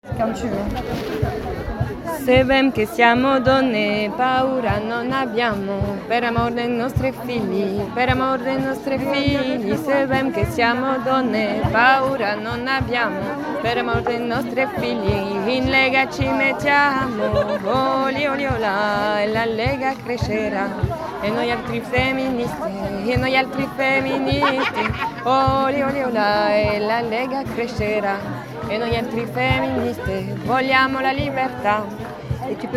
Quand tu veux. Sappiamo che siamo donne, paura non abbiamo, per amor dei nostri figli, per amor dei nostri figli. Sappiamo che siamo donne, paura non abbiamo, per amor dei nostri figli. In Lega ci mettiamo, oli oli olà, e la Lega crescerà. E noi altri femministi, e noi altri femministi, oli oli olà, e la Lega crescerà. E noi altri femministi vogliamo la libertà. Et tu peux